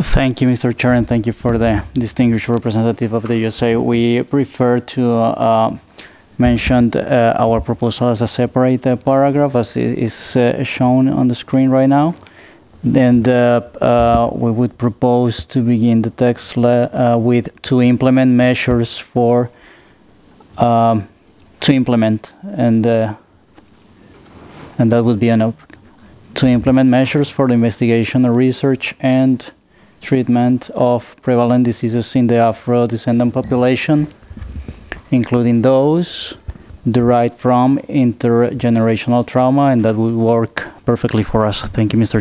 Thank you, Mr. Chair, and thank you for the distinguished representative of the USA. We prefer to mention our proposal as a separate paragraph, as it is shown on the screen right now. Then we would propose to begin the text with to implement measures for to implement, and that would be enough. To implement measures for the investigation, research, and treatment of prevalent diseases in the Afro-descendant population, including those derived from intergenerational trauma, and that would work perfectly for us. Thank you, Mr.